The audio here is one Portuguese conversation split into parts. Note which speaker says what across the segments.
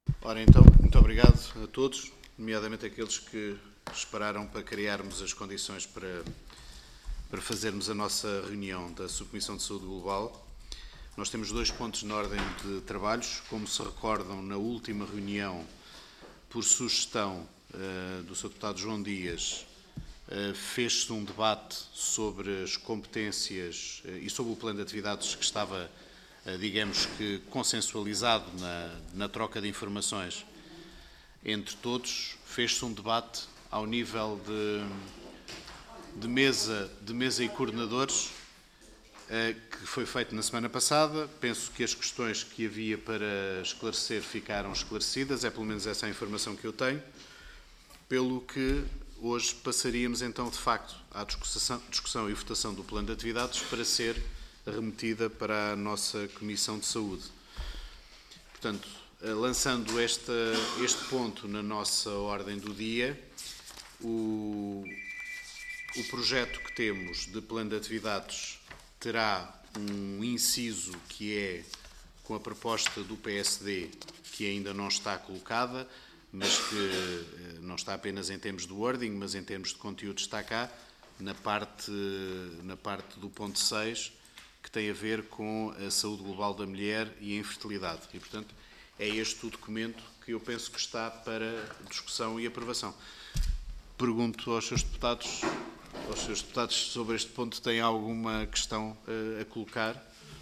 Speaker 1: Ora então, muito obrigado a todos, nomeadamente aqueles que esperaram para criarmos as condições para fazermos a nossa reunião da Subcomissão de Saúde Global. Nós temos 2 pontos na ordem de trabalhos. Como se recordam, na última reunião, por sugestão do Sr. Deputado João Dias, fez-se um debate sobre as competências e sobre o plano de atividades que estava, digamos que, consensualizado na troca de informações entre todos. Fez-se um debate ao nível de mesa e coordenadores, que foi feito na semana passada. Penso que as questões que havia para esclarecer ficaram esclarecidas, é pelo menos essa a informação que eu tenho, pelo que hoje passaríamos então de facto à discussão e votação do plano de atividades para ser remetida para a nossa Comissão de Saúde. Portanto, lançando este ponto na nossa ordem do dia, o projeto que temos de plano de atividades terá um inciso que é com a proposta do PSD, que ainda não está colocada, mas que não está apenas em termos de wording, mas em termos de conteúdo está cá, na parte do ponto 6, que tem a ver com a saúde global da mulher e a infertilidade. E, portanto, é este o documento que eu penso que está para discussão e aprovação. Pergunto aos seus deputados sobre este ponto, têm alguma questão a colocar?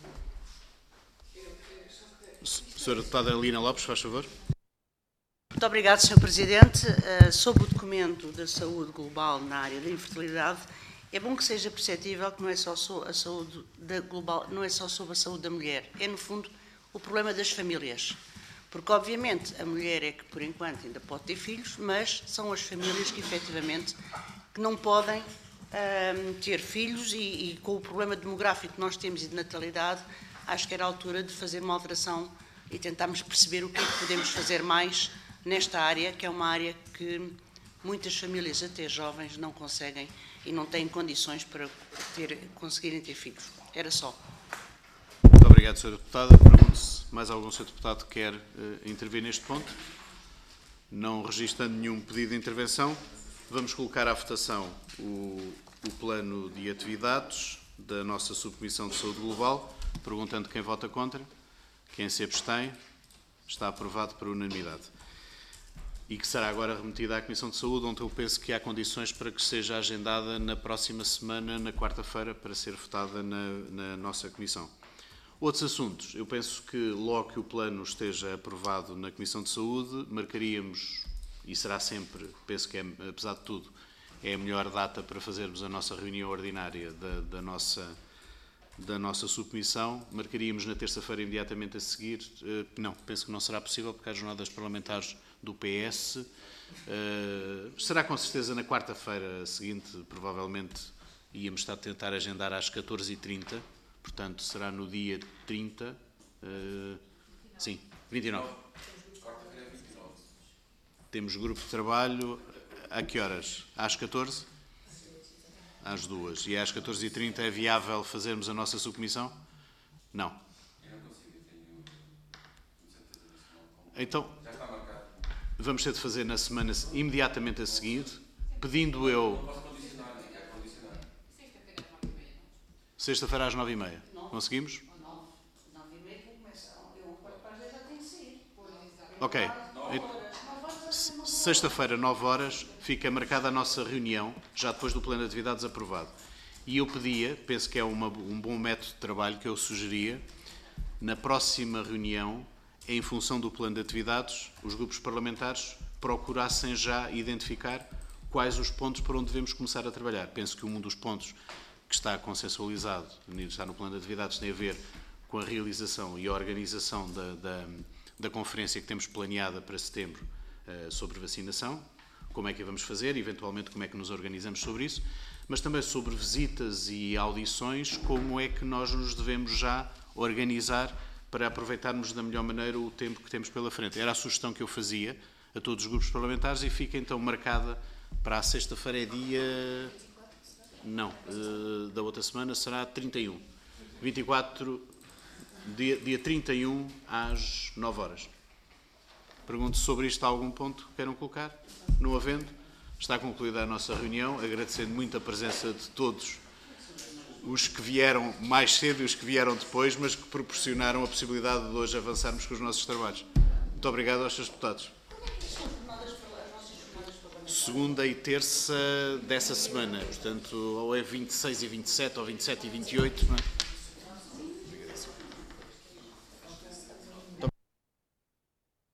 Speaker 1: Senhora Deputada Lina Lopes, faz favor.
Speaker 2: Muito obrigado, Sr. Presidente. Sobre o documento da saúde global na área da infertilidade, é bom que seja perceptível que não é só sobre a saúde global, não é só sobre a saúde da mulher, é no fundo o problema das famílias. Porque obviamente a mulher é que por enquanto ainda pode ter filhos, mas são as famílias que efetivamente que não podem ter filhos e com o problema demográfico que nós temos e de natalidade, acho que era a altura de fazer uma alteração e tentarmos perceber o que é que podemos fazer mais nesta área, que é uma área que muitas famílias, até jovens, não conseguem e não têm condições para conseguirem ter filhos. Era só.
Speaker 1: Muito obrigado, Sra. Deputada. Pergunto se mais algum Sr. Deputado quer intervir neste ponto. Não registrando nenhum pedido de intervenção, vamos colocar à votação o plano de atividades da nossa Subcomissão de Saúde Global, perguntando quem vota contra, quem se abstém. Está aprovado por unanimidade. E que será agora remetida à Comissão de Saúde, onde eu penso que há condições para que seja agendada na próxima semana, na quarta-feira, para ser votada na nossa Comissão. Outros assuntos. Eu penso que logo que o plano esteja aprovado na Comissão de Saúde, marcaríamos, e será sempre, penso que apesar de tudo, é a melhor data para fazermos a nossa reunião ordinária da nossa subcomissão. Marcaríamos na terça-feira imediatamente a seguir. Não, penso que não será possível, porque há jornadas parlamentares do PS. Será com certeza na quarta-feira seguinte, provavelmente íamos estar a tentar agendar às 14h30, portanto será no dia 30, sim, 29. Temos grupo de trabalho, a que horas? Às 14? Às 2. E às 14h30 é viável fazermos a nossa subcomissão? Não. Então, vamos ter de fazer na semana imediatamente a seguir, pedindo eu... Sexta-feira às 9h30. Conseguimos?
Speaker 2: 9h30 começam. Eu, para as 10 já tenho que sair.
Speaker 1: Ok. Sexta-feira, 9h, fica marcada a nossa reunião, já depois do plano de atividades aprovado. E eu pedia, penso que é um bom método de trabalho que eu sugeria, na próxima reunião, em função do plano de atividades, os grupos parlamentares procurassem já identificar quais os pontos por onde devemos começar a trabalhar. Penso que um dos pontos que está consensualizado, está no plano de atividades, tem a ver com a realização e a organização da conferência que temos planeada para setembro sobre vacinação, como é que a vamos fazer, eventualmente como é que nos organizamos sobre isso, mas também sobre visitas e audições, como é que nós nos devemos já organizar para aproveitarmos da melhor maneira o tempo que temos pela frente. Era a sugestão que eu fazia a todos os grupos parlamentares e fica então marcada para a sexta-feira, é dia... Não, da outra semana será 31. 24, dia 31 às 9h. Pergunto sobre isto há algum ponto que queiram colocar? Não havendo, está concluída a nossa reunião, agradecendo muito a presença de todos os que vieram mais cedo e os que vieram depois, mas que proporcionaram a possibilidade de hoje avançarmos com os nossos trabalhos. Muito obrigado aos seus deputados. Segunda e terça dessa semana, portanto, ou é 26 e 27 ou 27 e 28, não é?